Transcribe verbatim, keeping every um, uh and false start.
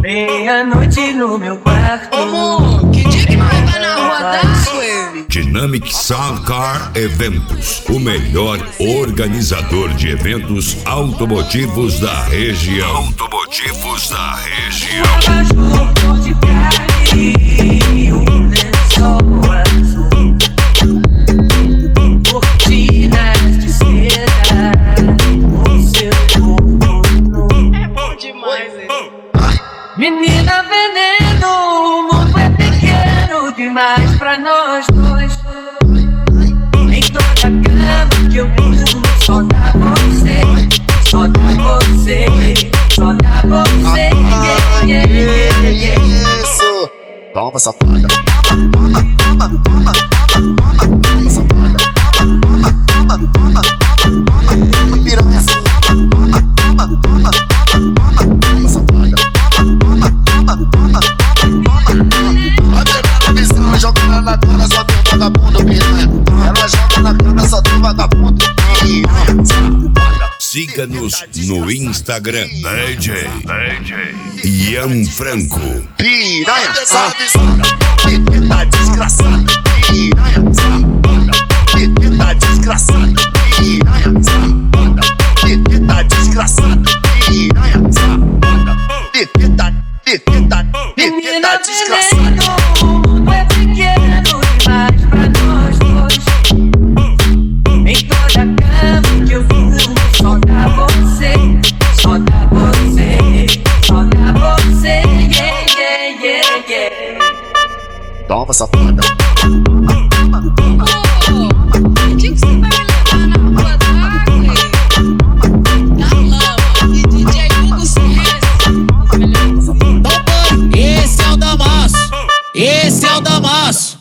Meia-noite no meu quarto. Amor, que dia que nós vai na rua dar, Sueli? Dynamic Sound Car Eventos, o melhor organizador de eventos automotivos da região. Automotivos da região. Cachorro de carne, um lençol azul, cortinas de seda, o seu corpo nu. É bom demais, hein? Menina veneno, o mundo é pequeno demais pra nós dois. Em toda cama que eu durmo, só dá você, só dá você, só dá você. Yeah, yeah, yeah, yeah. Isso! Toma, safada. Toma, toma, toma, toma, toma, toma, safada. Toma, toma, toma, toma, toma, piranha. Toma, toma, toma, toma, toma, safada. Toma, toma, toma, toma. Vai pegar a visão, joga ela na cara, só tem vagabundo piranha. Ela joga na cara, só tem vagabundo piranha. Siga-nos no Instagram, D J, D J Ian Franco. Piranha, safada, tá desgraçada. Piranha, safada, tá desgraçada. Piranha, safada, tá desgraçada. Piranha, safada, tá, Menina tá desgraçada. veneno, o mundo é pequeno demais pra nós dois. Em toda cama que eu durmo, só dá você, só dá você, só dá você. Yeah, yeah, yeah, yeah. Toma, safada. Que dia que você vai me levar na rua da Sueli? Da lama, e D J Hugo Silvestre. Esse é o Damaso, esse é o Damaso.